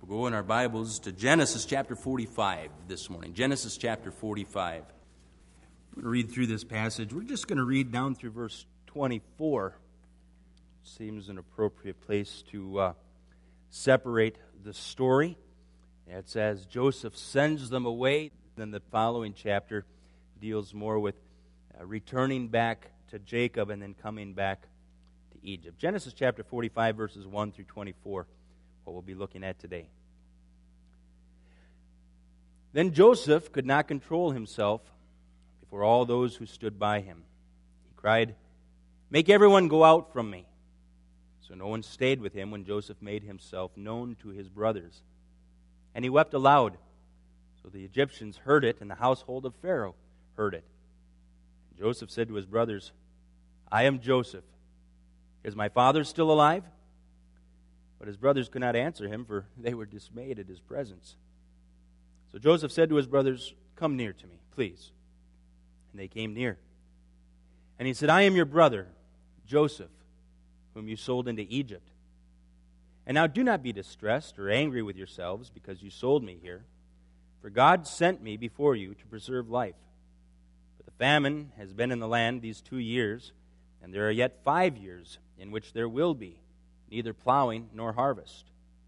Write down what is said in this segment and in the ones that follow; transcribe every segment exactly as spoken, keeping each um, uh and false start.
We'll go in our Bibles to Genesis chapter forty-five this morning. Genesis chapter forty-five. I'm going to read through this passage. We're just going to read down through verse twenty-four. Seems an appropriate place to uh, separate the story. It says Joseph sends them away. Then the following chapter deals more with uh, returning back to Jacob and then coming back to Egypt. Genesis chapter forty-five, verses one through twenty-four. What we'll be looking at today. Then Joseph could not control himself before all those who stood by him. He cried, "Make everyone go out from me." So no one stayed with him when Joseph made himself known to his brothers. And he wept aloud. So the Egyptians heard it, and the household of Pharaoh heard it. And Joseph said to his brothers, "I am Joseph. Is my father still alive?" But his brothers could not answer him, for they were dismayed at his presence. So Joseph said to his brothers, "Come near to me, please." And they came near. And he said, "I am your brother, Joseph, whom you sold into Egypt. And now do not be distressed or angry with yourselves because you sold me here. For God sent me before you to preserve life. But the famine has been in the land these two years, and there are yet five years in which there will be neither plowing nor harvest.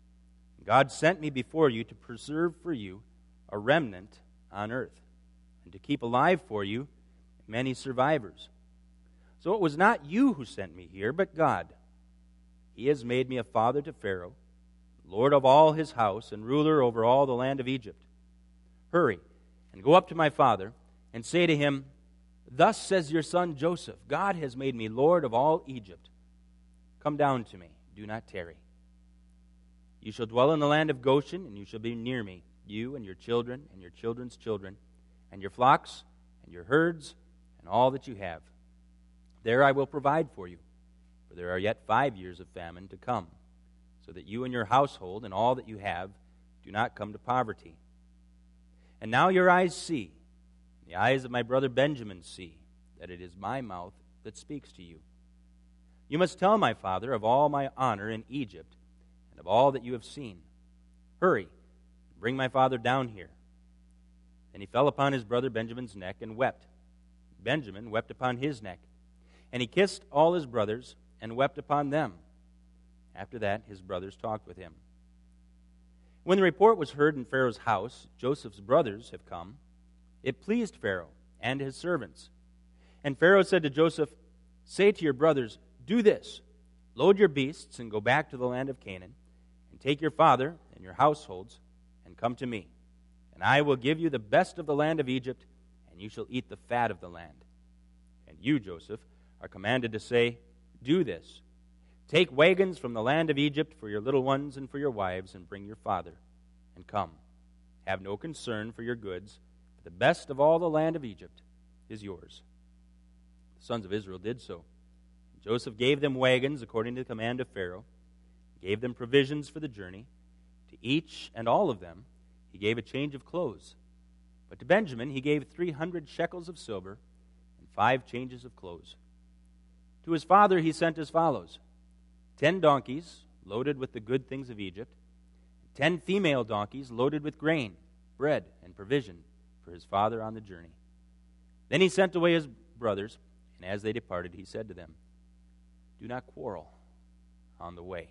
God sent me before you to preserve for you a remnant on earth, and to keep alive for you many survivors. So it was not you who sent me here, but God. He has made me a father to Pharaoh, lord of all his house, and ruler over all the land of Egypt. Hurry, and go up to my father, and say to him, 'Thus says your son Joseph, God has made me lord of all Egypt. Come down to me. Do not tarry. You shall dwell in the land of Goshen, and you shall be near me, you and your children and your children's children, and your flocks and your herds, and all that you have. There I will provide for you, for there are yet five years of famine to come, so that you and your household and all that you have do not come to poverty. And now your eyes see, and the eyes of my brother Benjamin see, that it is my mouth that speaks to you. You must tell my father of all my honor in Egypt, and of all that you have seen. Hurry, bring my father down here.' Then he fell upon his brother Benjamin's neck and wept. Benjamin wept upon his neck. And he kissed all his brothers and wept upon them. After that, his brothers talked with him. When the report was heard in Pharaoh's house, Joseph's brothers have come, it pleased Pharaoh and his servants. And Pharaoh said to Joseph, 'Say to your brothers, do this, load your beasts and go back to the land of Canaan, and take your father and your households, and come to me. And I will give you the best of the land of Egypt, and you shall eat the fat of the land. And you, Joseph, are commanded to say, do this. Take wagons from the land of Egypt for your little ones and for your wives, and bring your father, and come. Have no concern for your goods, for the best of all the land of Egypt is yours.' The sons of Israel did so. Joseph gave them wagons according to the command of Pharaoh, gave them provisions for the journey. To each and all of them he gave a change of clothes. But to Benjamin he gave three hundred shekels of silver and five changes of clothes. To his father he sent as follows: ten donkeys loaded with the good things of Egypt, and ten female donkeys loaded with grain, bread, and provision for his father on the journey. Then he sent away his brothers, and as they departed he said to them, do not quarrel on the way.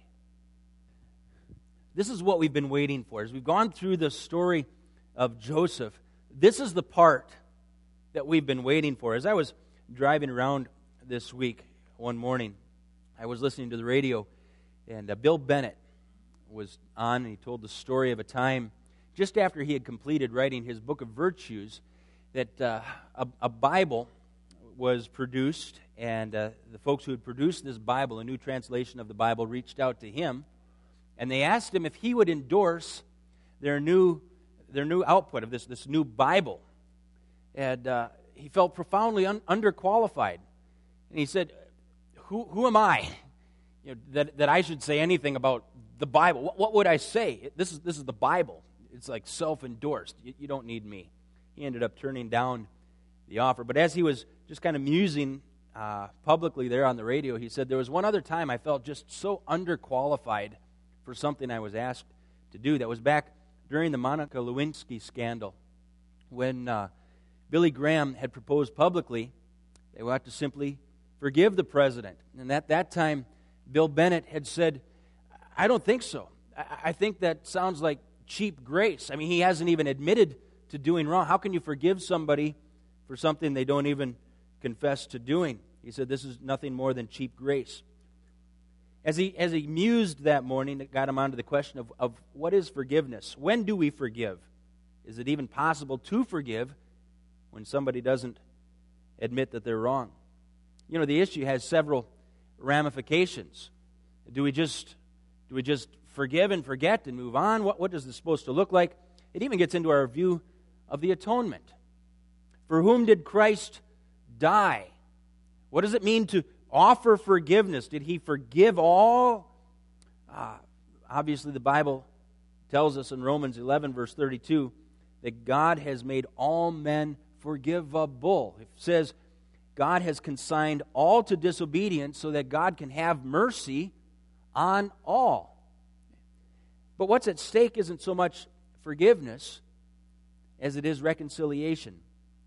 This is what we've been waiting for. As we've gone through the story of Joseph, this is the part that we've been waiting for. As I was driving around this week, one morning, I was listening to the radio, and uh, Bill Bennett was on, and he told the story of a time just after he had completed writing his book of virtues, that uh, a, a Bible was produced, and uh, the folks who had produced this Bible, a new translation of the Bible, reached out to him, and they asked him if he would endorse their new their new output of this, this new Bible. And uh, he felt profoundly un- underqualified. And he said, who who am I, you know, that, that I should say anything about the Bible? What, what would I say? This is, this is the Bible. It's like self-endorsed. You, you don't need me. He ended up turning down the offer. But as he was just kind of musing uh, publicly there on the radio, he said, there was one other time I felt just so underqualified for something I was asked to do. That was back during the Monica Lewinsky scandal, when uh, Billy Graham had proposed publicly they ought to simply forgive the president. And at that time, Bill Bennett had said, I don't think so. I, I think that sounds like cheap grace. I mean, he hasn't even admitted to doing wrong. How can you forgive somebody for something they don't even confess to doing? He said, this is nothing more than cheap grace. As he as he mused that morning, it got him onto the question of, of what is forgiveness? When do we forgive? Is it even possible to forgive when somebody doesn't admit that they're wrong? You know, the issue has several ramifications. Do we just do we just forgive and forget and move on? What, what is this supposed to look like? It even gets into our view of the atonement. For whom did Christ die? What does it mean to offer forgiveness? Did he forgive all? Uh, obviously, the Bible tells us in Romans eleven, verse thirty-two, that God has made all men forgivable. It says God has consigned all to disobedience so that God can have mercy on all. But what's at stake isn't so much forgiveness as it is reconciliation.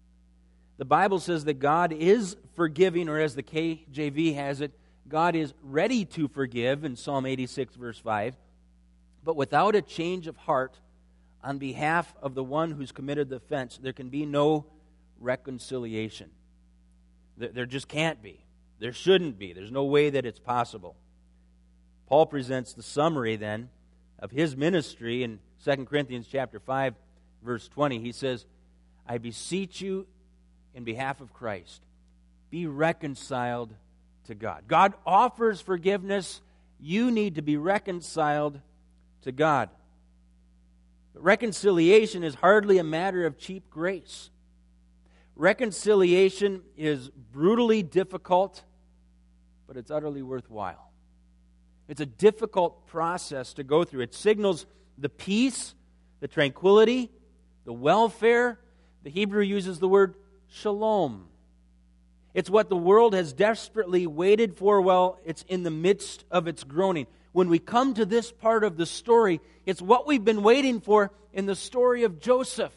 The Bible says that God is forgiving, or as the K J V has it, God is ready to forgive in Psalm eighty-six, verse five, but without a change of heart on behalf of the one who's committed the offense, there can be no reconciliation. There just can't be. There shouldn't be. There's no way that it's possible. Paul presents the summary then of his ministry in Second Corinthians chapter five, verse twenty. He says, I beseech you in behalf of Christ, be reconciled to God. God offers forgiveness. You need to be reconciled to God. But reconciliation is hardly a matter of cheap grace. Reconciliation is brutally difficult, but it's utterly worthwhile. It's a difficult process to go through. It signals the peace, the tranquility, the welfare. The Hebrew uses the word shalom. It's what the world has desperately waited for while it's in the midst of its groaning. When we come to this part of the story, it's what we've been waiting for in the story of Joseph.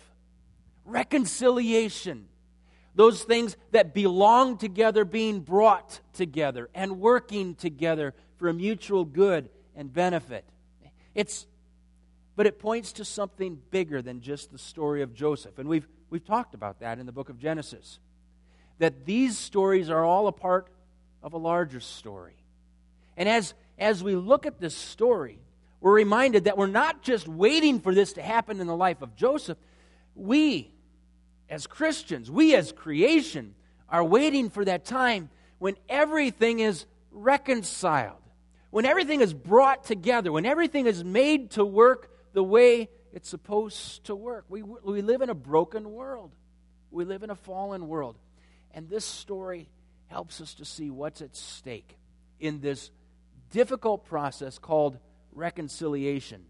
Reconciliation. Those things that belong together being brought together and working together for a mutual good and benefit. It's, but it points to something bigger than just the story of Joseph. And we've we've talked about that in the book of Genesis. That these stories are all a part of a larger story. And as, as we look at this story, we're reminded that we're not just waiting for this to happen in the life of Joseph. We, as Christians, we as creation, are waiting for that time when everything is reconciled, when everything is brought together, when everything is made to work the way it's supposed to work. We, we live in a broken world. We live in a fallen world. And this story helps us to see what's at stake in this difficult process called reconciliation.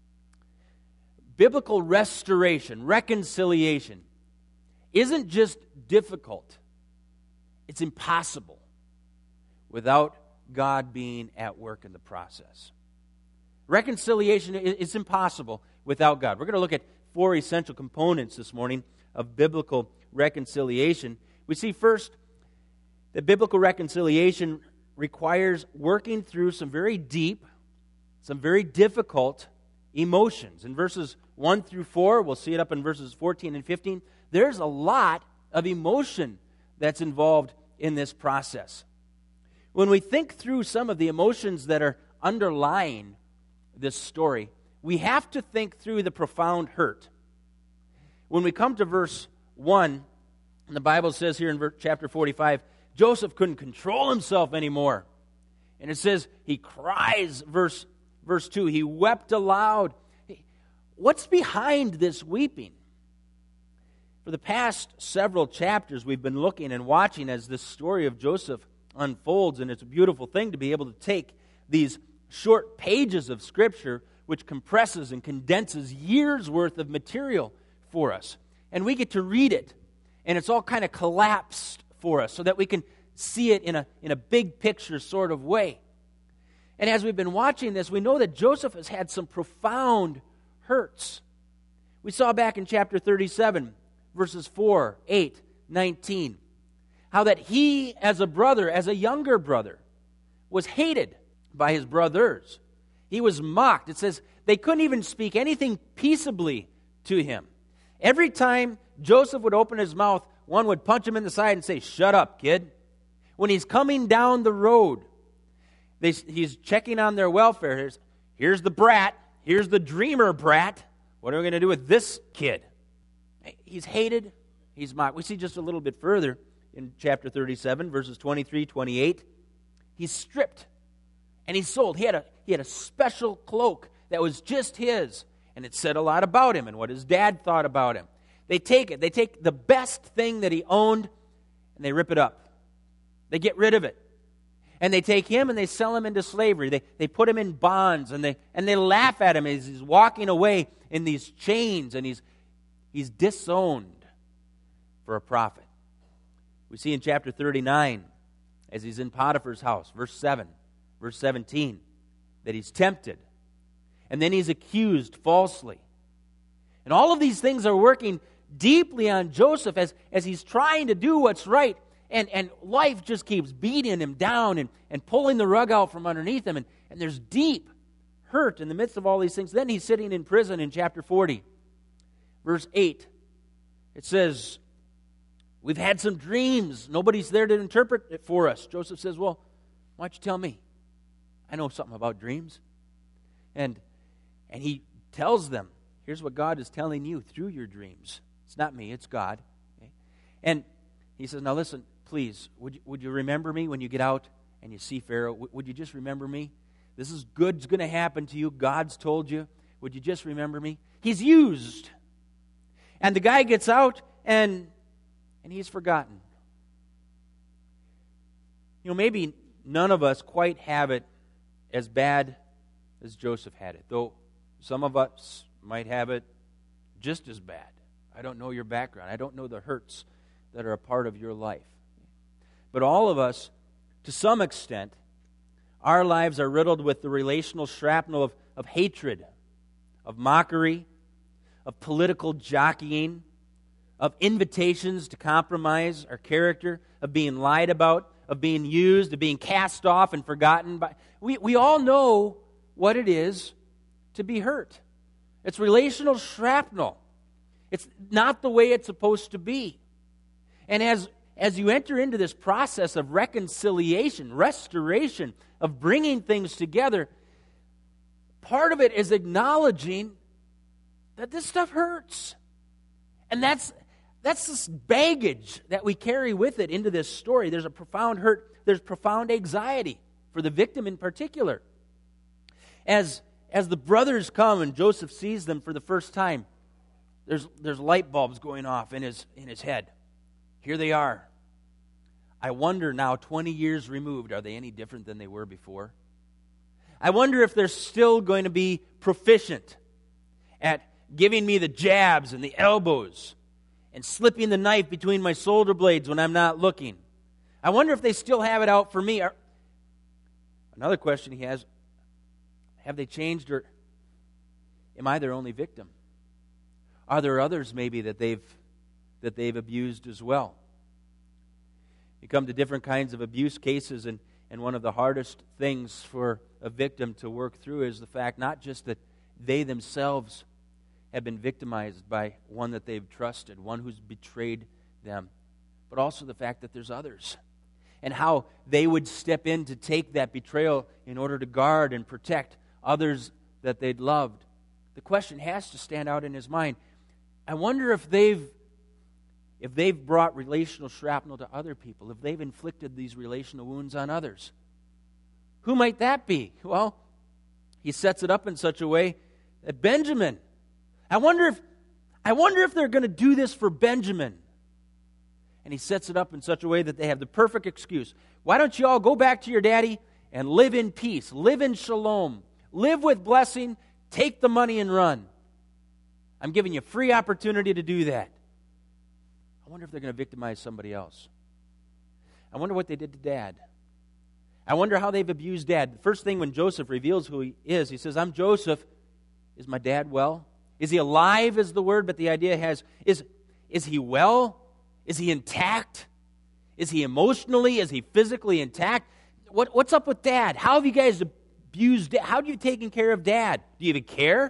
Biblical restoration, reconciliation, isn't just difficult. It's impossible without God being at work in the process. Reconciliation is impossible without God. We're going to look at four essential components this morning of biblical reconciliation. We see first that biblical reconciliation requires working through some very deep, some very difficult emotions. In verses one through four, we'll see it up in verses fourteen and fifteen, there's a lot of emotion that's involved in this process. When we think through some of the emotions that are underlying this story, we have to think through the profound hurt. When we come to verse one, the Bible says here in chapter forty-five, Joseph couldn't control himself anymore. And it says he cries, verse, verse two, he wept aloud. What's behind this weeping? For the past several chapters, we've been looking and watching as this story of Joseph unfolds, and it's a beautiful thing to be able to take these short pages of Scripture, which compresses and condenses years' worth of material for us. And we get to read it, and it's all kind of collapsed for us so that we can see it in a, in a big picture sort of way. And as we've been watching this, we know that Joseph has had some profound hurts. We saw back in chapter thirty-seven, verses four, eight, nineteen, how that he, as a brother, as a younger brother, was hated by his brothers. He was mocked. It says they couldn't even speak anything peaceably to him. Every time Joseph would open his mouth, one would punch him in the side and say, "Shut up, kid." When he's coming down the road, they, he's checking on their welfare. Here's, here's the brat. Here's the dreamer brat. What are we going to do with this kid? He's hated. He's mocked. We see just a little bit further in chapter thirty-seven, verses twenty-three, twenty-eight. He's stripped and he's sold. He had a, he had a special cloak that was just his, and it said a lot about him and what his dad thought about him. They take it. They take the best thing that he owned and they rip it up. They get rid of it. And they take him and they sell him into slavery. They, they put him in bonds and they, and they laugh at him as he's walking away in these chains, and he's, he's disowned for a profit. We see in chapter thirty-nine, as he's in Potiphar's house, verse seven, verse seventeen, that he's tempted. And then he's accused falsely. And all of these things are working deeply on Joseph as, as he's trying to do what's right. And, and life just keeps beating him down and, and pulling the rug out from underneath him. And, and there's deep hurt in the midst of all these things. Then he's sitting in prison in chapter forty, verse eight. It says, "We've had some dreams. Nobody's there to interpret it for us." Joseph says, "Well, why don't you tell me? I know something about dreams." And, and he tells them, here's what God is telling you through your dreams. It's not me, it's God. Okay? And he says, now listen, please, would you, would you remember me when you get out and you see Pharaoh? W- would you just remember me? This is good's going to happen to you. God's told you. Would you just remember me? He's used. And the guy gets out and and he's forgotten. You know, maybe none of us quite have it as bad as Joseph had it, though some of us might have it just as bad. I don't know your background. I don't know the hurts that are a part of your life. But all of us, to some extent, our lives are riddled with the relational shrapnel of, of hatred, of mockery, of political jockeying, of invitations to compromise our character, of being lied about, of being used, of being cast off and forgotten. By, we, we all know what it is to be hurt. It's relational shrapnel. It's not the way it's supposed to be. And as, as you enter into this process of reconciliation, restoration, of bringing things together, part of it is acknowledging that this stuff hurts. And that's, that's this baggage that we carry with it into this story. There's a profound hurt. There's profound anxiety for the victim in particular. As, as the brothers come and Joseph sees them for the first time, there's, there's light bulbs going off in his, in his head. Here they are. I wonder now, twenty years removed, are they any different than they were before? I wonder if they're still going to be proficient at giving me the jabs and the elbows and slipping the knife between my shoulder blades when I'm not looking. I wonder if they still have it out for me. Another question he has, have they changed, or am I their only victim? Are there others maybe that they've that they've abused as well? You come to different kinds of abuse cases, and, and one of the hardest things for a victim to work through is the fact not just that they themselves have been victimized by one that they've trusted, one who's betrayed them, but also the fact that there's others, and how they would step in to take that betrayal in order to guard and protect others that they'd loved. The question has to stand out in his mind. I wonder if they've if they've brought relational shrapnel to other people, if they've inflicted these relational wounds on others. Who might that be? Well, he sets it up in such a way that Benjamin, I wonder if I wonder if they're going to do this for Benjamin. And he sets it up in such a way that they have the perfect excuse. Why don't you all go back to your daddy and live in peace, live in shalom, live with blessing, take the money and run. I'm giving you free opportunity to do that. I wonder if they're going to victimize somebody else. I wonder what they did to Dad. I wonder how they've abused Dad. The first thing when Joseph reveals who he is, he says, I'm Joseph. Is my dad well? Is he alive is the word, but the idea has, is, is he well? Is he intact? Is he emotionally? Is he physically intact? What, what's up with Dad? How have you guys abused Dad? How have you taken care of Dad? Do you even care?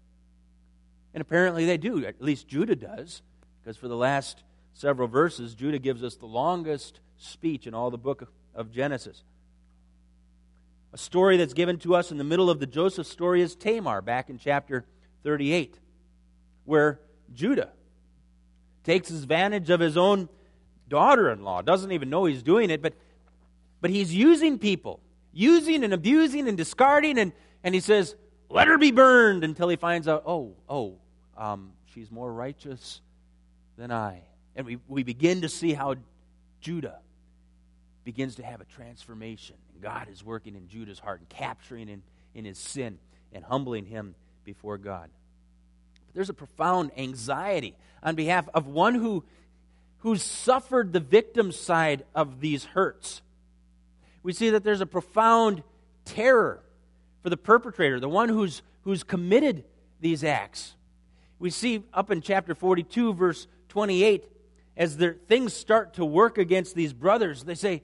And apparently they do. At least Judah does. Because for the last several verses, Judah gives us the longest speech in all the book of Genesis. A story that's given to us in the middle of the Joseph story is Tamar, back in chapter thirty-eight, where Judah takes advantage of his own daughter-in-law, doesn't even know he's doing it, but but he's using people, using and abusing and discarding, and, and he says, let her be burned, until he finds out, oh, oh, um, she's more righteous than I. And we, we begin to see how Judah begins to have a transformation. And God is working in Judah's heart and capturing in, in his sin and humbling him before God. But there's a profound anxiety on behalf of one who who's suffered the victim side of these hurts. We see that there's a profound terror for the perpetrator, the one who's who's committed these acts. We see up in chapter forty-two, verse twenty-eight, as their things start to work against these brothers, they say,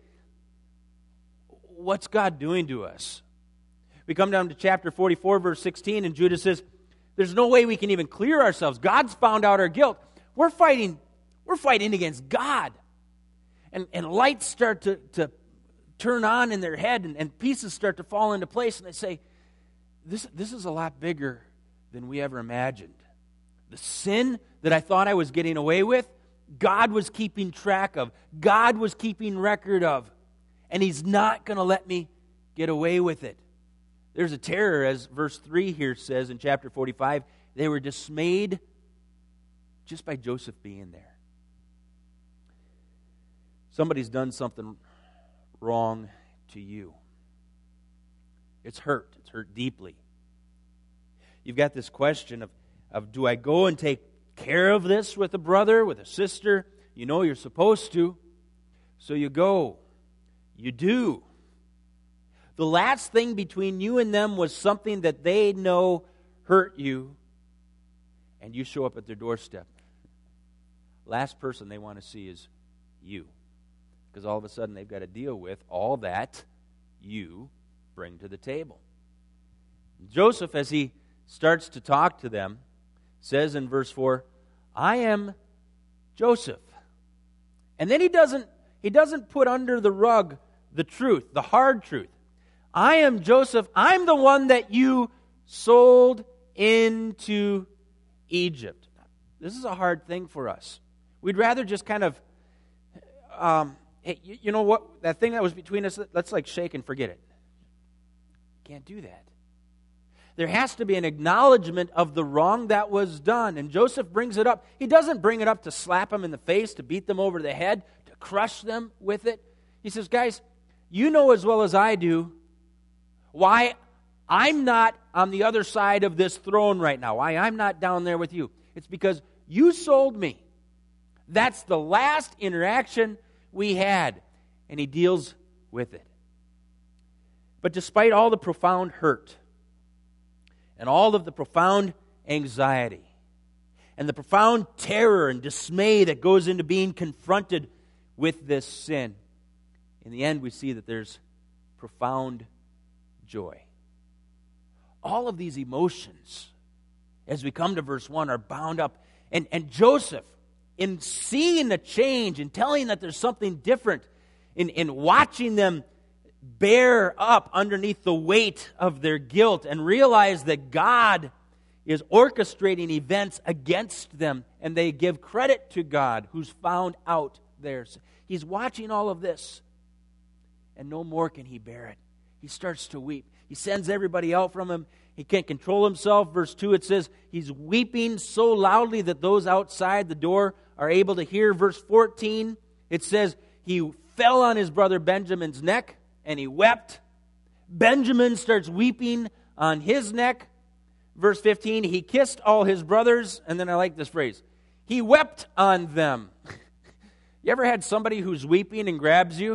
what's God doing to us? We come down to chapter forty-four, verse sixteen, and Judah says, there's no way we can even clear ourselves. God's found out our guilt. We're fighting, we're fighting against God. And, and lights start to, to turn on in their head, and, and pieces start to fall into place, and they say, this, this is a lot bigger than we ever imagined. The sin that I thought I was getting away with, God was keeping track of. God was keeping record of. And He's not going to let me get away with it. There's a terror, as verse three here says in chapter forty-five. They were dismayed just by Joseph being there. Somebody's done something wrong to you. It's hurt. It's hurt deeply. You've got this question of, of do I go and take care of this with a brother, with a sister? You know you're supposed to. So you go. You do. The last thing between you and them was something that they know hurt you, and you show up at their doorstep. Last person they want to see is you, because all of a sudden they've got to deal with all that you bring to the table. Joseph, as he starts to talk to them, says in verse four, I am Joseph. And then he doesn't he doesn't put under the rug the truth, the hard truth. I am Joseph. I'm the one that you sold into Egypt. This is a hard thing for us. We'd rather just kind of, um, hey, you, you know what? That thing that was between us, let's like shake and forget it. Can't do that. There has to be an acknowledgement of the wrong that was done. And Joseph brings it up. He doesn't bring it up to slap them in the face, to beat them over the head, to crush them with it. He says, guys, you know as well as I do why I'm not on the other side of this throne right now, why I'm not down there with you. It's because you sold me. That's the last interaction we had. And he deals with it. But despite all the profound hurt, and all of the profound anxiety, and the profound terror and dismay that goes into being confronted with this sin, in the end we see that there's profound joy. All of these emotions, as we come to verse one, are bound up. And, and Joseph, in seeing the change, in telling that there's something different, in, in watching them bear up underneath the weight of their guilt and realize that God is orchestrating events against them, and they give credit to God who's found out theirs. He's watching all of this, and no more can he bear it. He starts to weep. He sends everybody out from him. He can't control himself. Verse two, it says, he's weeping so loudly that those outside the door are able to hear. Verse fourteen, it says, he fell on his brother Benjamin's neck, and he wept. Benjamin starts weeping on his neck. Verse fifteen, he kissed all his brothers. And then I like this phrase, he wept on them. You ever had somebody who's weeping and grabs you?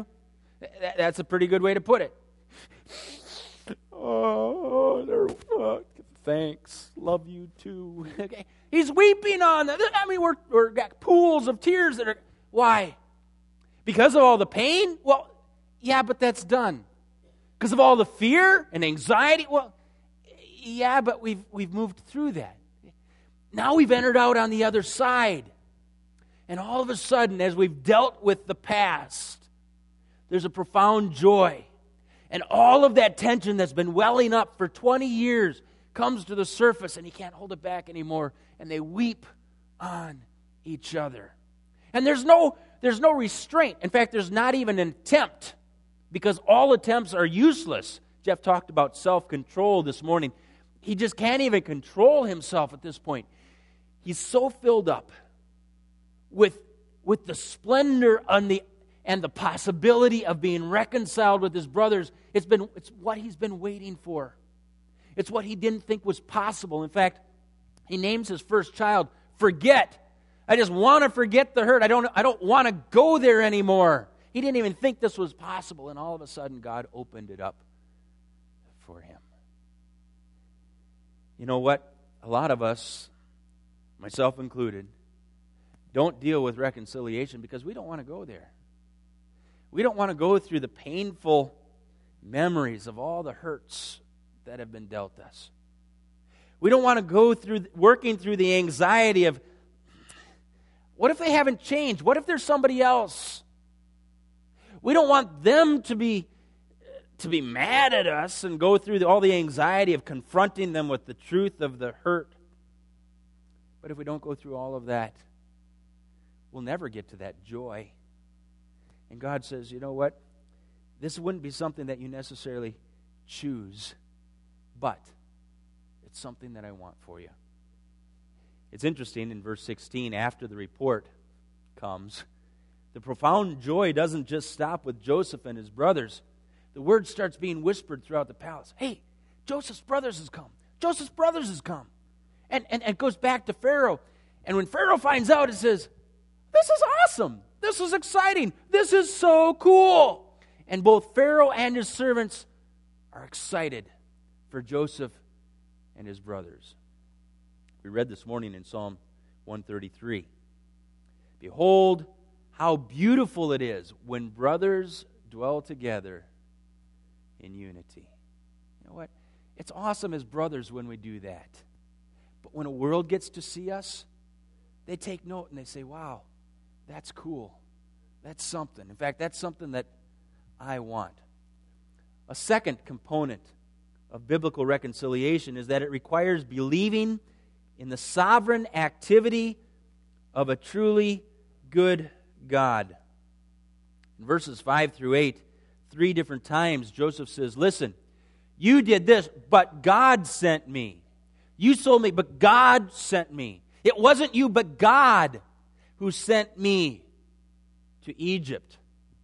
That's a pretty good way to put it. Oh, they're uh, thanks. Love you too. Okay. He's weeping on that. I mean, we're, we're got pools of tears that are, why? Because of all the pain? Well, yeah, but that's done. Because of all the fear and anxiety? Well, yeah, but we've we've moved through that. Now we've entered out on the other side. And all of a sudden, as we've dealt with the past, there's a profound joy. And all of that tension that's been welling up for twenty years comes to the surface, and he can't hold it back anymore. And they weep on each other. And there's no, there's no restraint. In fact, there's not even an attempt, because all attempts are useless. Jeff talked about self-control this morning. He just can't even control himself at this point. He's so filled up with, with the splendor on the and the possibility of being reconciled with his brothers. It's been it's what he's been waiting for. It's what he didn't think was possible. In fact, he names his first child, Forget. I just want to forget the hurt. I don't I don't want to go there anymore. He didn't even think this was possible, and all of a sudden God opened it up for him. You know what? A lot of us, myself included, don't deal with reconciliation because we don't want to go there. We don't want to go through the painful memories of all the hurts that have been dealt us. We don't want to go through working through the anxiety of, what if they haven't changed? What if there's somebody else? We don't want them to be to be mad at us and go through the, all the anxiety of confronting them with the truth of the hurt. But if we don't go through all of that, we'll never get to that joy. And God says, you know what? This wouldn't be something that you necessarily choose, but it's something that I want for you. It's interesting in verse sixteen, after the report comes, the profound joy doesn't just stop with Joseph and his brothers. The word starts being whispered throughout the palace. Hey, Joseph's brothers has come. Joseph's brothers has come. And, and, and it goes back to Pharaoh. And when Pharaoh finds out, it says, this is awesome. This is exciting. This is so cool. And both Pharaoh and his servants are excited for Joseph and his brothers. We read this morning in Psalm one thirty-three. Behold, how beautiful it is when brothers dwell together in unity. You know what? It's awesome as brothers when we do that. But when a world gets to see us, they take note and they say, wow, that's cool. That's something. In fact, that's something that I want. A second component of biblical reconciliation is that it requires believing in the sovereign activity of a truly good God. In verses five through eight, three different times, Joseph says, listen, you did this, but God sent me. You sold me, but God sent me. It wasn't you, but God who sent me to Egypt.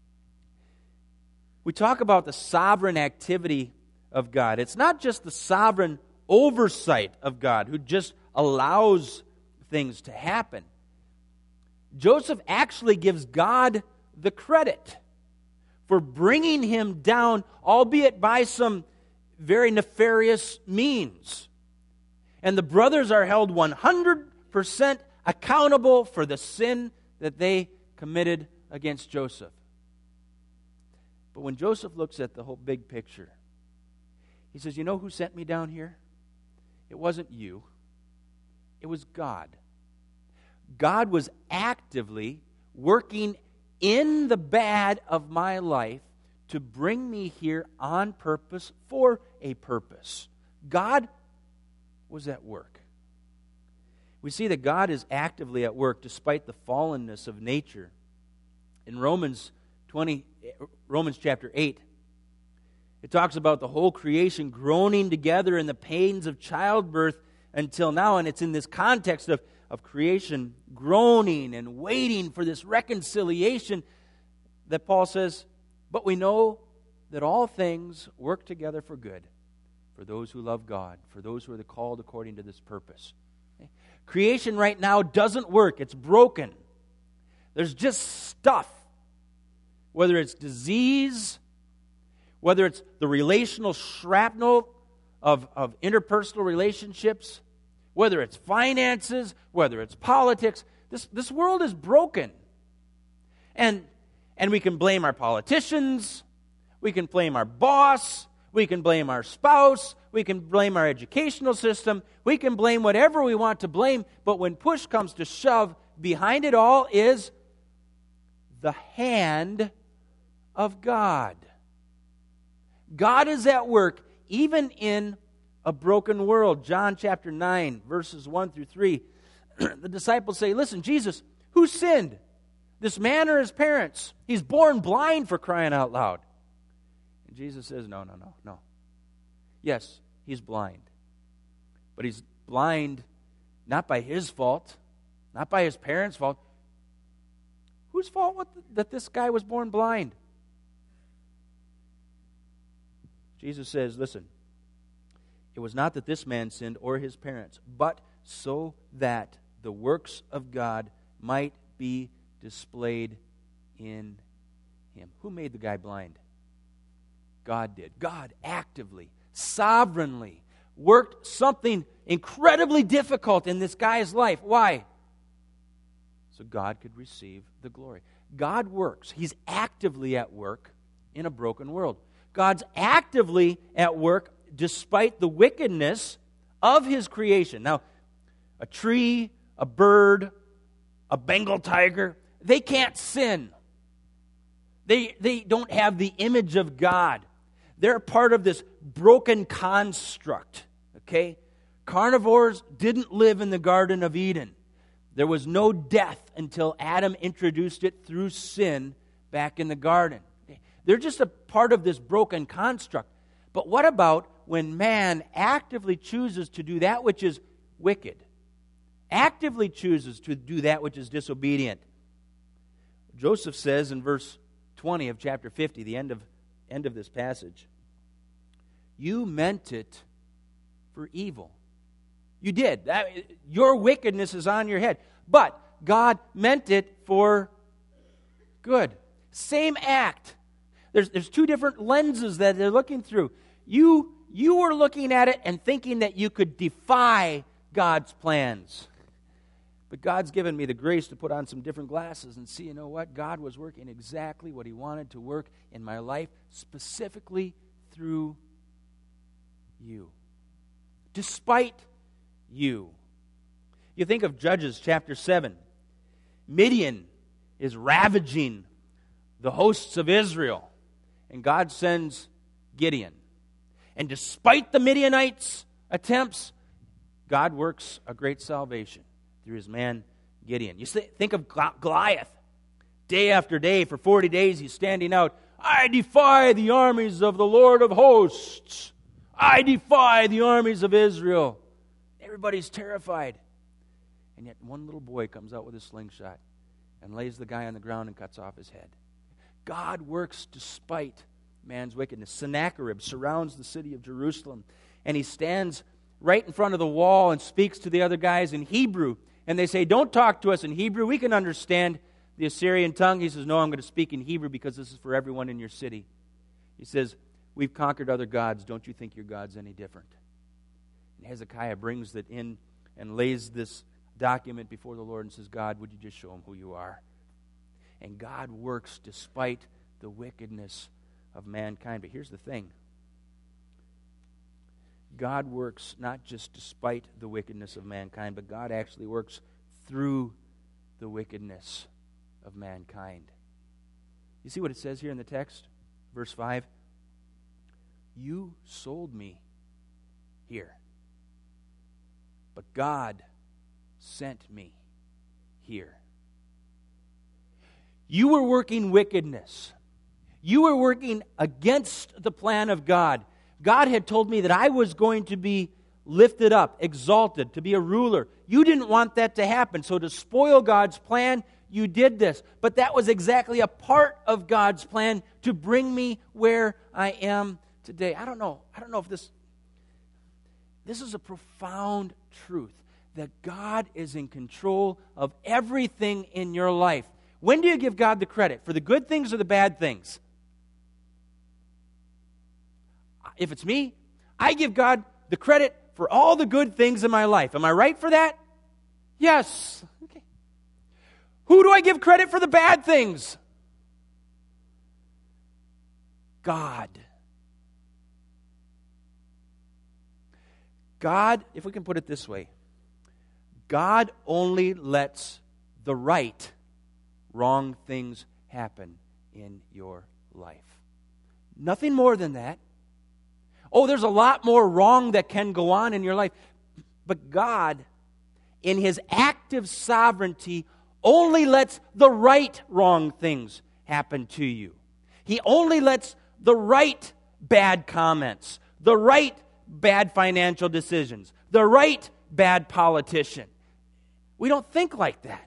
We talk about the sovereign activity of God. It's not just the sovereign oversight of God who just allows things to happen. Joseph actually gives God the credit for bringing him down, albeit by some very nefarious means. And the brothers are held one hundred percent accountable for the sin that they committed against Joseph. But when Joseph looks at the whole big picture, he says, you know who sent me down here? It wasn't you. It was God. God was actively working in the bad of my life to bring me here on purpose for a purpose. God was at work. We see that God is actively at work despite the fallenness of nature. In Romans twenty, Romans chapter eight, it talks about the whole creation groaning together in the pains of childbirth until now, and it's in this context of, of creation groaning and waiting for this reconciliation that Paul says, but we know that all things work together for good for those who love God, for those who are called according to this purpose. Okay? Creation right now doesn't work. It's broken. There's just stuff, whether it's disease, whether it's the relational shrapnel of, of interpersonal relationships, whether it's finances, whether it's politics. This, this world is broken. And, and we can blame our politicians, we can blame our boss, we can blame our spouse, we can blame our educational system, we can blame whatever we want to blame, but when push comes to shove, behind it all is the hand of God. God is at work even in a broken world. John chapter nine, verses one through three. The disciples say, listen, Jesus, who sinned? This man or his parents? He's born blind, for crying out loud. And Jesus says, no, no, no, no. Yes, he's blind. But he's blind not by his fault, not by his parents' fault. Whose fault was it that this guy was born blind? Jesus says, listen, it was not that this man sinned or his parents, but so that the works of God might be displayed in him. Who made the guy blind? God did. God actively, sovereignly worked something incredibly difficult in this guy's life. Why? So God could receive the glory. God works. He's actively at work in a broken world. God's actively at work despite the wickedness of his creation. Now, a tree, a bird, a Bengal tiger, they can't sin. They, they don't have the image of God. They're part of this broken construct, okay? Carnivores didn't live in the Garden of Eden. There was no death until Adam introduced it through sin back in the garden. They're just a part of this broken construct. But what about when man actively chooses to do that which is wicked? Actively chooses to do that which is disobedient. Joseph says in verse twenty of chapter fifty, the end of, end of this passage, you meant it for evil. You did. That, your wickedness is on your head. But God meant it for good. Same act. There's, there's two different lenses that they're looking through. You, you were looking at it and thinking that you could defy God's plans. But God's given me the grace to put on some different glasses and see, you know what? God was working exactly what he wanted to work in my life, specifically through you. Despite you. You think of Judges chapter seven. Midian is ravaging the hosts of Israel. And God sends Gideon. And despite the Midianites' attempts, God works a great salvation through his man Gideon. You think of Goliath. Day after day, for forty days, he's standing out. I defy the armies of the Lord of hosts. I defy the armies of Israel. Everybody's terrified. And yet one little boy comes out with a slingshot and lays the guy on the ground and cuts off his head. God works despite man's wickedness. Sennacherib surrounds the city of Jerusalem, and he stands right in front of the wall and speaks to the other guys in Hebrew. And they say, don't talk to us in Hebrew. We can understand the Assyrian tongue. He says, no, I'm going to speak in Hebrew because this is for everyone in your city. He says, we've conquered other gods. Don't you think your God's any different? And Hezekiah brings that in and lays this document before the Lord and says, God, would you just show him who you are? And God works despite the wickedness of mankind. But here's the thing. God works not just despite the wickedness of mankind, but God actually works through the wickedness of mankind. You see what it says here in the text? Verse five. You sold me here, but God sent me here. You were working wickedness. You were working against the plan of God. God had told me that I was going to be lifted up, exalted, to be a ruler. You didn't want that to happen. So to spoil God's plan, you did this. But that was exactly a part of God's plan to bring me where I am today. I don't know. I don't know if this... This is a profound truth, that God is in control of everything in your life. When do you give God the credit? For the good things or the bad things? If it's me, I give God the credit for all the good things in my life. Am I right for that? Yes. Okay. Who do I give credit for the bad things? God. God, if we can put it this way, God only lets the right wrong things happen in your life. Nothing more than that. Oh, there's a lot more wrong that can go on in your life. But God, in His active sovereignty, only lets the right wrong things happen to you. He only lets the right bad comments, the right bad financial decisions, the right bad politician. We don't think like that.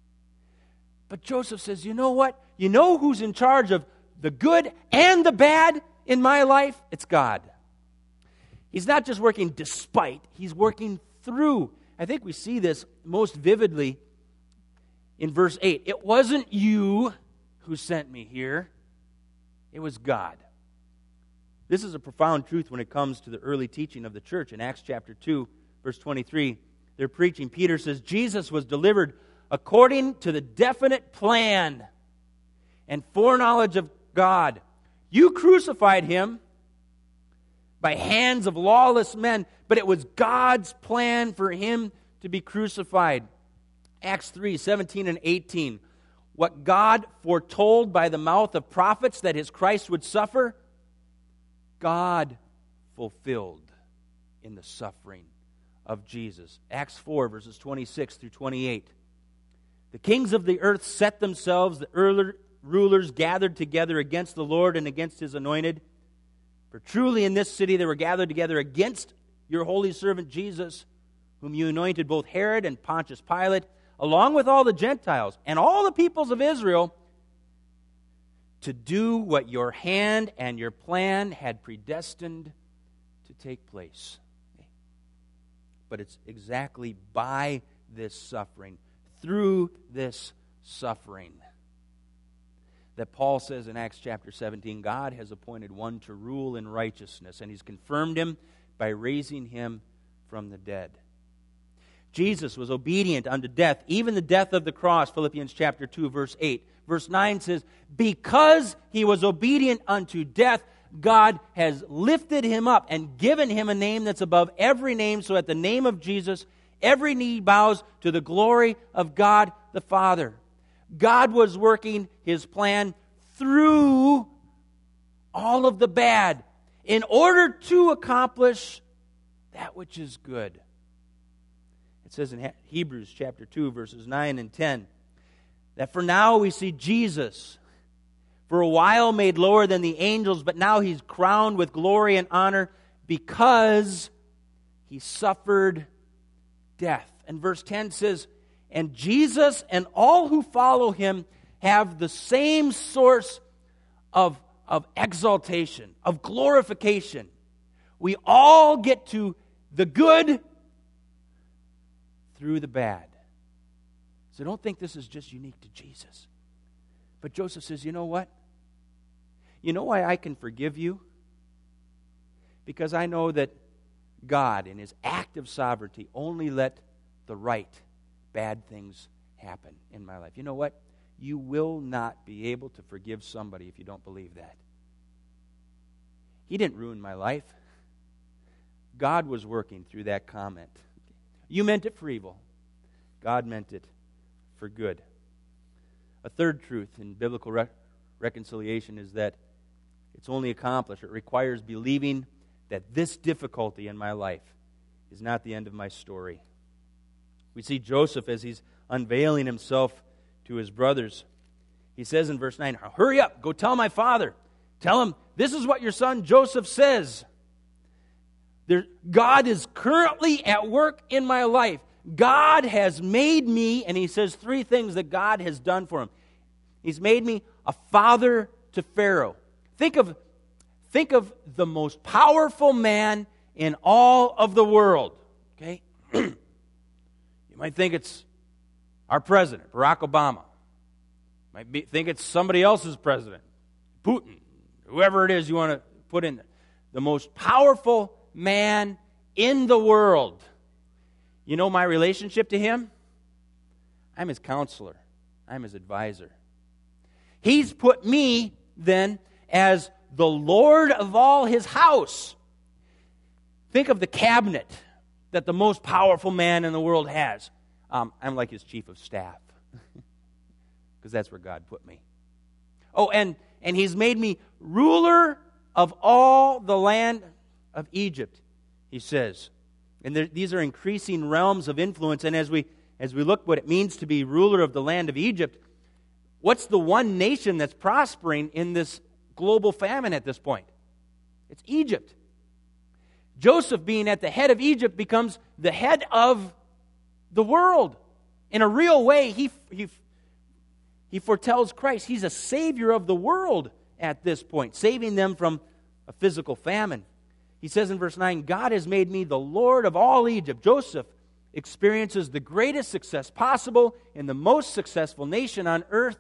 But Joseph says, you know what? You know who's in charge of the good and the bad in my life? It's God. He's not just working despite, He's working through. I think we see this most vividly in verse eight. It wasn't you who sent me here. It was God. This is a profound truth when it comes to the early teaching of the church. In Acts chapter two, verse twenty-three, they're preaching. Peter says, Jesus was delivered according to the definite plan and foreknowledge of God. You crucified Him by hands of lawless men, but it was God's plan for Him to be crucified. Acts three, seventeen and eighteen. What God foretold by the mouth of prophets that His Christ would suffer, God fulfilled in the suffering of Jesus. Acts four, verses twenty-six through twenty-eight. The kings of the earth set themselves, the earlier rulers gathered together against the Lord and against His anointed. For truly in this city they were gathered together against your holy servant Jesus, whom you anointed, both Herod and Pontius Pilate, along with all the Gentiles and all the peoples of Israel, to do what your hand and your plan had predestined to take place. But it's exactly by this suffering, through this suffering, that Paul says in Acts chapter seventeen, God has appointed one to rule in righteousness, and He's confirmed him by raising him from the dead. Jesus was obedient unto death, even the death of the cross, Philippians chapter two, verse eight. Verse nine says, because He was obedient unto death, God has lifted Him up and given Him a name that's above every name, so at the name of Jesus, every knee bows to the glory of God the Father. God was working His plan through all of the bad in order to accomplish that which is good. It says in Hebrews chapter two, verses nine and ten, that for now we see Jesus, for a while made lower than the angels, but now He's crowned with glory and honor because He suffered death. And verse ten says, and Jesus and all who follow Him have the same source of, of exaltation, of glorification. We all get to the good through the bad. So don't think this is just unique to Jesus. But Joseph says, you know what? You know why I can forgive you? Because I know that God, in His active sovereignty, only let the right bad things happen in my life. You know what? You will not be able to forgive somebody if you don't believe that. He didn't ruin my life. God was working through that comment. You meant it for evil. God meant it for good. A third truth in biblical re- reconciliation is that it's only accomplished, it requires believing that this difficulty in my life is not the end of my story. We see Joseph as he's unveiling himself to his brothers. He says in verse nine, hurry up, go tell my father. Tell him, this is what your son Joseph says. There, God is currently at work in my life. God has made me, and he says three things that God has done for him. He's made me a father to Pharaoh. Think of, think of the most powerful man in all of the world. Okay? You might think it's our president, Barack Obama. You might be, think it's somebody else's president, Putin, whoever it is you want to put in there. The most powerful man in the world. You know my relationship to him? I'm his counselor. I'm his advisor. He's put me then as the Lord of all his house. Think of the cabinet that the most powerful man in the world has. Um, I'm like his chief of staff. Because that's where God put me. Oh, and, and he's made me ruler of all the land of Egypt, he says. And there, these are increasing realms of influence. And as we as we look what it means to be ruler of the land of Egypt, what's the one nation that's prospering in this global famine at this point? It's Egypt. Joseph, being at the head of Egypt, becomes the head of the world. In a real way, he, he, he foretells Christ. He's a savior of the world at this point, saving them from a physical famine. He says in verse nine, God has made me the Lord of all Egypt. Joseph experiences the greatest success possible in the most successful nation on earth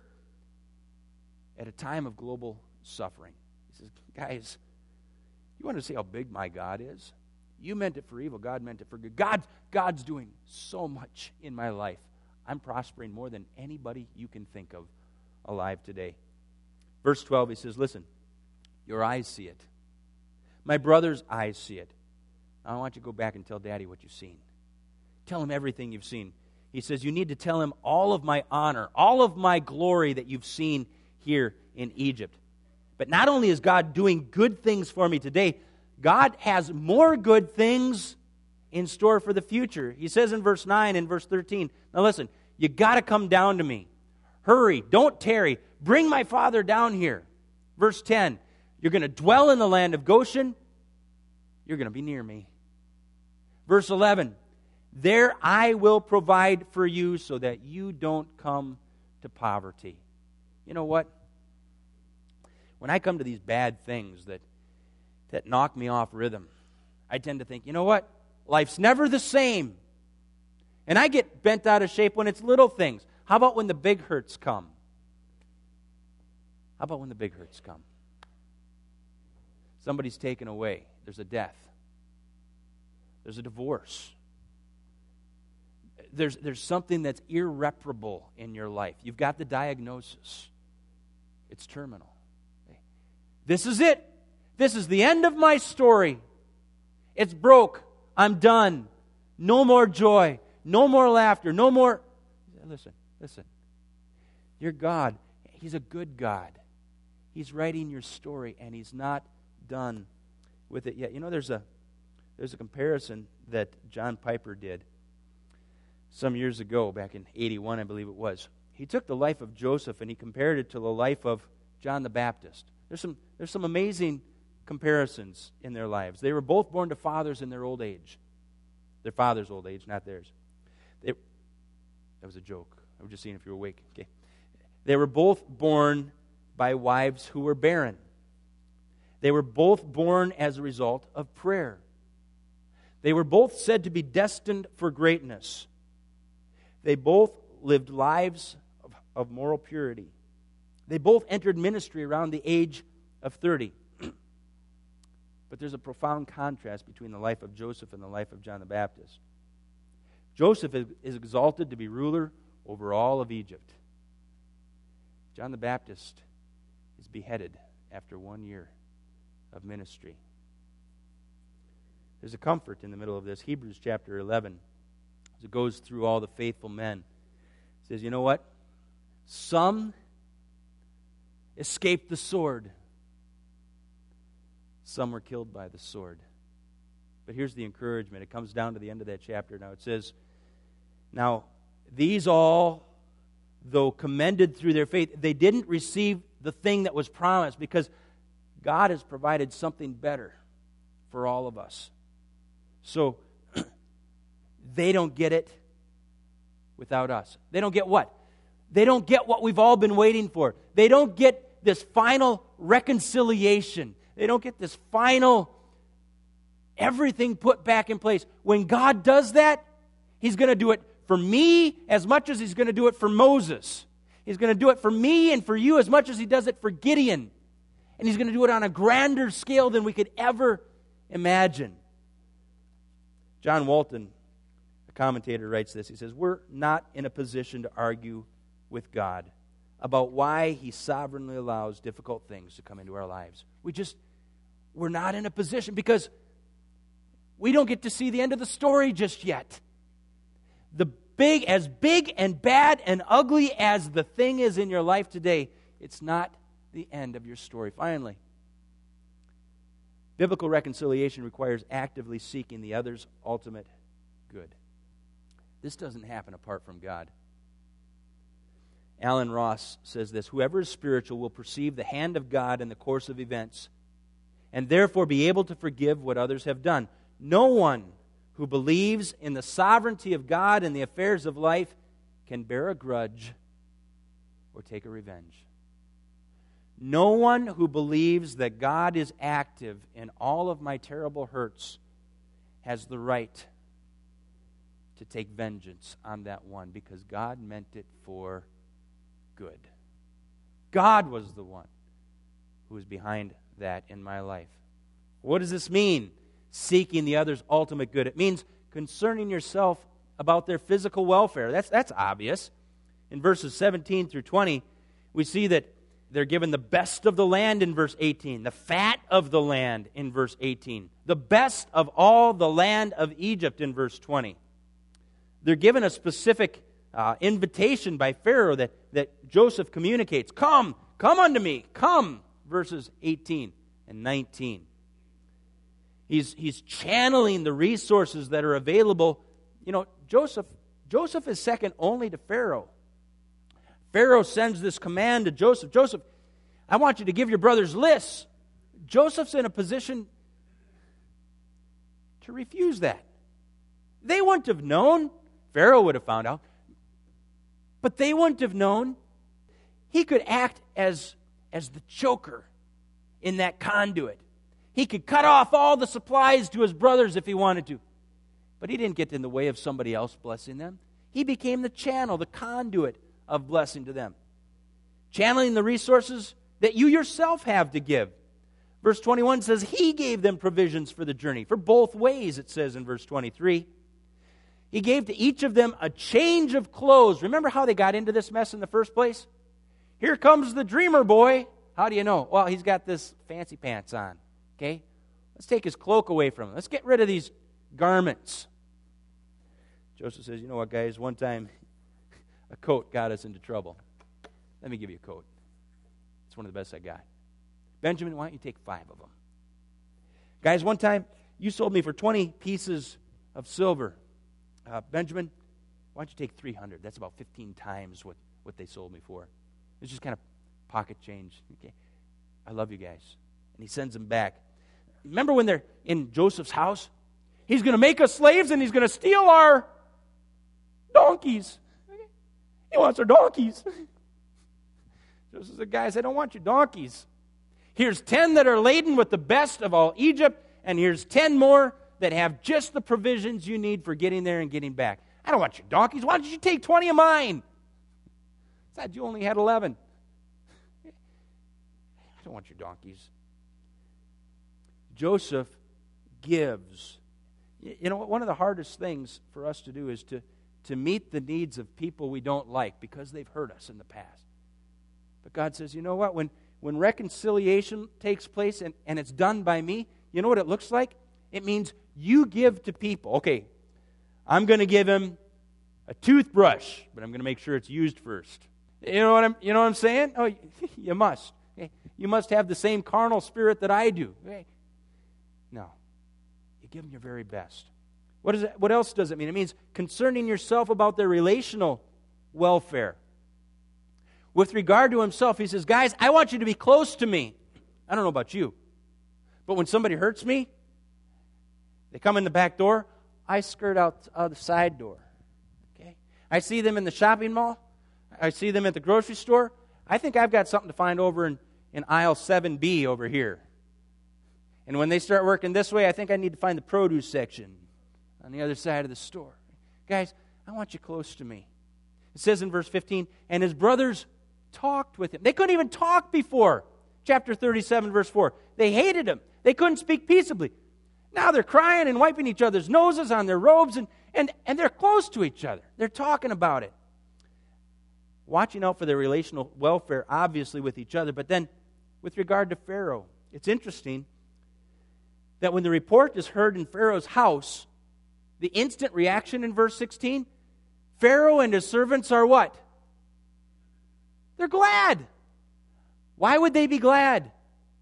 at a time of global suffering. He says, guys, you want to see how big my God is? You meant it for evil. God meant it for good. God, God's doing so much in my life. I'm prospering more than anybody you can think of alive today. Verse twelve, he says, listen, your eyes see it. My brother's eyes see it. Now I want you to go back and tell Daddy what you've seen. Tell him everything you've seen. He says, you need to tell him all of my honor, all of my glory that you've seen here in Egypt. But not only is God doing good things for me today, God has more good things in store for the future. He says in verse nine and verse thirteen, now listen, you got to come down to me. Hurry, don't tarry. Bring my father down here. Verse ten, you're going to dwell in the land of Goshen. You're going to be near me. Verse eleven, there I will provide for you so that you don't come to poverty. You know what? When I come to these bad things that, that knock me off rhythm, I tend to think, you know what? Life's never the same. And I get bent out of shape when it's little things. How about when the big hurts come? How about when the big hurts come? Somebody's taken away. There's a death. There's a divorce. There's, there's something that's irreparable in your life. You've got the diagnosis. It's terminal. This is it. This is the end of my story. It's broke. I'm done. No more joy. No more laughter. No more... Listen, listen. Your God, He's a good God. He's writing your story, and He's not done with it yet. You know, there's a there's a comparison that John Piper did some years ago, back in eighty-one, I believe it was. He took the life of Joseph and he compared it to the life of John the Baptist. There's some there's some amazing comparisons in their lives. They were both born to fathers in their old age. Their father's old age, not theirs. They, that was a joke. I was just seeing if you were awake. Okay. They were both born by wives who were barren. They were both born as a result of prayer. They were both said to be destined for greatness. They both lived lives of, of moral purity. They both entered ministry around the age of thirty. But there's a profound contrast between the life of Joseph and the life of John the Baptist. Joseph is, is exalted to be ruler over all of Egypt. John the Baptist is beheaded after one year of ministry. There's a comfort in the middle of this. Hebrews chapter eleven, as it goes through all the faithful men, says, you know what? Some escaped the sword. Some were killed by the sword. But here's the encouragement. It comes down to the end of that chapter. Now it says, now these all, though commended through their faith, they didn't receive the thing that was promised because God has provided something better for all of us. So they don't get it without us. They don't get what? They don't get what we've all been waiting for. They don't get this final reconciliation. They don't get this final everything put back in place. When God does that, He's going to do it for me as much as He's going to do it for Moses. He's going to do it for me and for you as much as He does it for Gideon. And He's going to do it on a grander scale than we could ever imagine. John Walton, a commentator, writes this. He says, we're not in a position to argue with God about why He sovereignly allows difficult things to come into our lives. We just, we're not in a position because we don't get to see the end of the story just yet. The big, as big and bad and ugly as the thing is in your life today, it's not the end of your story. Finally, biblical reconciliation requires actively seeking the other's ultimate good. This doesn't happen apart from God. Alan Ross says this, whoever is spiritual will perceive the hand of God in the course of events and therefore be able to forgive what others have done. No one who believes in the sovereignty of God in the affairs of life can bear a grudge or take a revenge. No one who believes that God is active in all of my terrible hurts has the right to take vengeance on that one because God meant it for good. God was the one who was behind that in my life. What does this mean? Seeking the other's ultimate good. It means concerning yourself about their physical welfare. That's, that's obvious. In verses seventeen through twenty, we see that they're given the best of the land in verse eighteen, the fat of the land in verse eighteen, the best of all the land of Egypt in verse twenty. They're given a specific uh, invitation by Pharaoh that, that Joseph communicates. Come, come unto me, come, verses eighteen and nineteen. He's, he's channeling the resources that are available. You know, Joseph, Joseph is second only to Pharaoh. Pharaoh sends this command to Joseph. Joseph, I want you to give your brothers lists. Joseph's in a position to refuse that. They wouldn't have known. Pharaoh would have found out. But they wouldn't have known. He could act as, as the choker in that conduit. He could cut off all the supplies to his brothers if he wanted to. But he didn't get in the way of somebody else blessing them. He became the channel, the conduit of blessing to them. Channeling the resources that you yourself have to give. Verse twenty-one says, He gave them provisions for the journey. For both ways, it says in verse twenty-three. He gave to each of them a change of clothes. Remember how they got into this mess in the first place? Here comes the dreamer boy. How do you know? Well, he's got this fancy pants on. Okay? Let's take his cloak away from him. Let's get rid of these garments. Joseph says, you know what, guys? One time, a coat got us into trouble. Let me give you a coat. It's one of the best I got. Benjamin, why don't you take five of them? Guys, one time, you sold me for twenty pieces of silver. Uh, Benjamin, why don't you take three hundred? That's about fifteen times what, what they sold me for. It's just kind of pocket change. Okay, I love you guys. And he sends them back. Remember when they're in Joseph's house? He's going to make us slaves and he's going to steal our donkeys. Okay? He wants our donkeys. Joseph said, guys, I don't want your donkeys. Here's ten that are laden with the best of all Egypt, and here's ten more that have just the provisions you need for getting there and getting back. I don't want your donkeys. Why don't you take twenty of mine? Besides, you only had eleven. I don't want your donkeys. Joseph gives. You know, one of the hardest things for us to do is to, to meet the needs of people we don't like because they've hurt us in the past. But God says, you know what? When, when reconciliation takes place and, and it's done by me, you know what it looks like? It means you give to people. Okay, I'm going to give him a toothbrush, but I'm going to make sure it's used first. You know what I'm, you know what I'm saying? Oh, you must. Okay? You must have the same carnal spirit that I do. Okay? No. You give them your very best. What is it, what else does it mean? It means concerning yourself about their relational welfare. With regard to himself, he says, guys, I want you to be close to me. I don't know about you, but when somebody hurts me, they come in the back door, I skirt out uh, the side door. Okay? I see them in the shopping mall. I see them at the grocery store. I think I've got something to find over in, in aisle seven B over here. And when they start working this way, I think I need to find the produce section on the other side of the store. Guys, I want you close to me. It says in verse fifteen, and his brothers talked with him. They couldn't even talk before. Chapter thirty-seven, verse four. They hated him. They couldn't speak peaceably. Now they're crying and wiping each other's noses on their robes, and, and, and they're close to each other. They're talking about it. Watching out for their relational welfare, obviously, with each other, but then with regard to Pharaoh, it's interesting that when the report is heard in Pharaoh's house, the instant reaction in verse sixteen, Pharaoh and his servants are what? They're glad. Why would they be glad?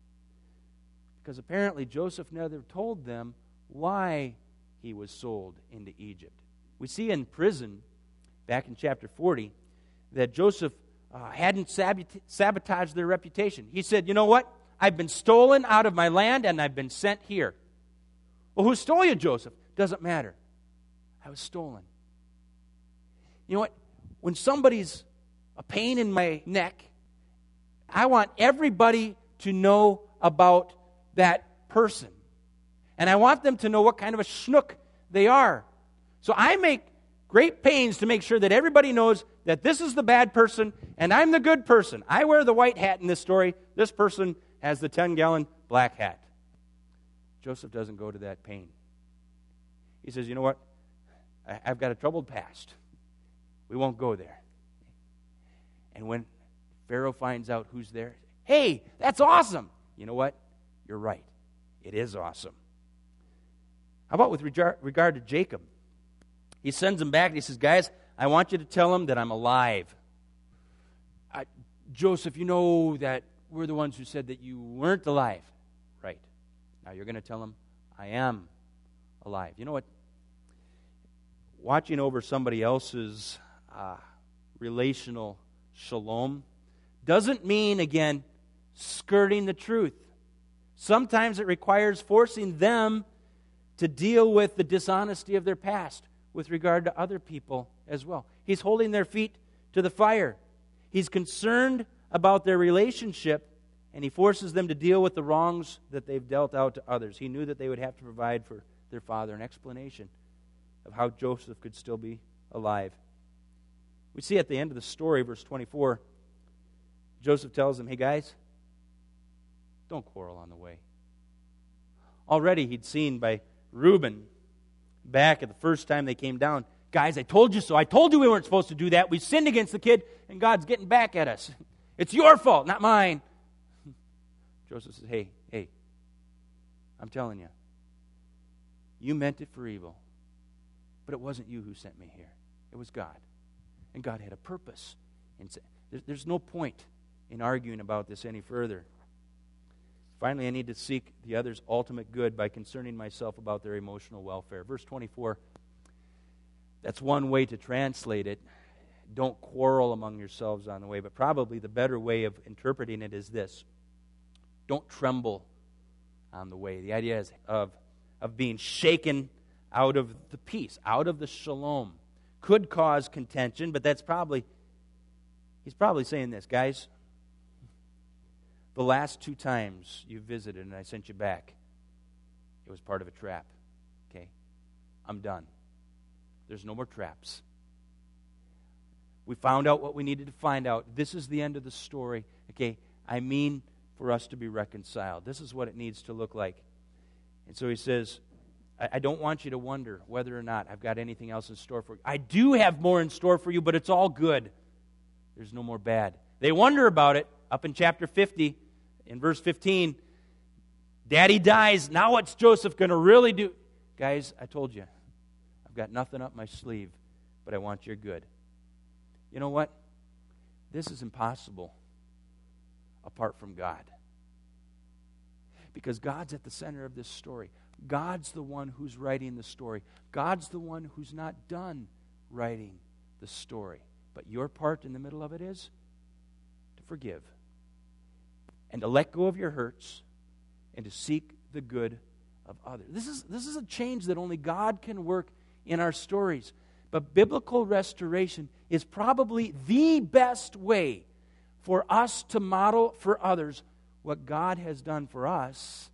Because apparently Joseph never told them why he was sold into Egypt. We see in prison, back in chapter forty, that Joseph uh, hadn't sabot- sabotaged their reputation. He said, you know what? I've been stolen out of my land and I've been sent here. Well, who stole you, Joseph? Doesn't matter. I was stolen. You know what? When somebody's a pain in my neck, I want everybody to know about that person. And I want them to know what kind of a schnook they are. So I make great pains to make sure that everybody knows that this is the bad person and I'm the good person. I wear the white hat in this story. This person has the ten-gallon black hat. Joseph doesn't go to that pain. He says, you know what? I've got a troubled past. We won't go there. And when Pharaoh finds out who's there, hey, that's awesome. You know what? You're right. It is awesome. How about with regard to Jacob? He sends him back and he says, guys, I want you to tell him that I'm alive. Uh, Joseph, you know that we're the ones who said that you weren't alive. Right. Now you're going to tell him, I am alive. You know what? Watching over somebody else's uh, relational shalom doesn't mean, again, skirting the truth. Sometimes it requires forcing them to deal with the dishonesty of their past with regard to other people as well. He's holding their feet to the fire. He's concerned about their relationship, and he forces them to deal with the wrongs that they've dealt out to others. He knew that they would have to provide for their father an explanation of how Joseph could still be alive. We see at the end of the story, verse twenty-four, Joseph tells them, hey guys, don't quarrel on the way. Already he'd seen by Reuben, back at the first time they came down, guys, I told you so. I told you we weren't supposed to do that. We sinned against the kid, and God's getting back at us. It's your fault, not mine. Joseph says, hey, hey, I'm telling you, you meant it for evil, but it wasn't you who sent me here. It was God. And God had a purpose. And there's no point in arguing about this any further. Finally, I need to seek the other's ultimate good by concerning myself about their emotional welfare. Verse twenty-four, that's one way to translate it. Don't quarrel among yourselves on the way. But probably the better way of interpreting it is this. Don't tremble on the way. The idea is of, of being shaken out of the peace, out of the shalom. Could cause contention, but that's probably, he's probably saying this, guys, the last two times you visited and I sent you back, it was part of a trap. Okay? I'm done. There's no more traps. We found out what we needed to find out. This is the end of the story. Okay? I mean for us to be reconciled. This is what it needs to look like. And so he says, I, I don't want you to wonder whether or not I've got anything else in store for you. I do have more in store for you, but it's all good. There's no more bad. They wonder about it up in chapter fifty. In verse fifteen, Daddy dies. Now what's Joseph going to really do? Guys, I told you, I've got nothing up my sleeve, but I want your good. You know what? This is impossible apart from God. Because God's at the center of this story. God's the one who's writing the story. God's the one who's not done writing the story. But your part in the middle of it is to forgive. And to let go of your hurts, and to seek the good of others. This is, this is a change that only God can work in our stories. But biblical restoration is probably the best way for us to model for others what God has done for us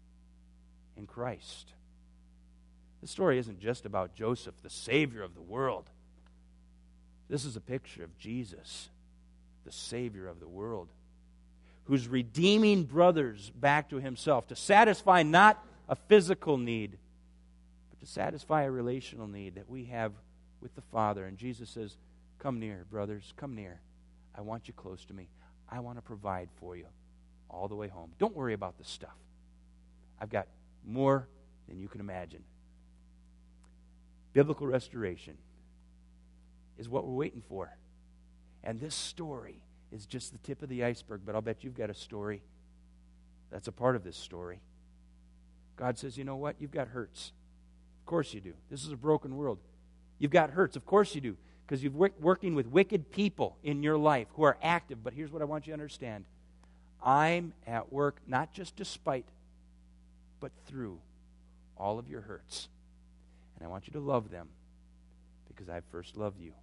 in Christ. This story isn't just about Joseph, the Savior of the world. This is a picture of Jesus, the Savior of the world, who's redeeming brothers back to himself to satisfy not a physical need, but to satisfy a relational need that we have with the Father. And Jesus says, come near, brothers, come near. I want you close to me. I want to provide for you all the way home. Don't worry about the stuff. I've got more than you can imagine. Biblical restoration is what we're waiting for. And this story is just the tip of the iceberg, but I'll bet you've got a story that's a part of this story. God says, you know what? You've got hurts. Of course you do. This is a broken world. You've got hurts. Of course you do. Because you're working with wicked people in your life who are active. But here's what I want you to understand. I'm at work not just despite, but through all of your hurts. And I want you to love them because I first loved you.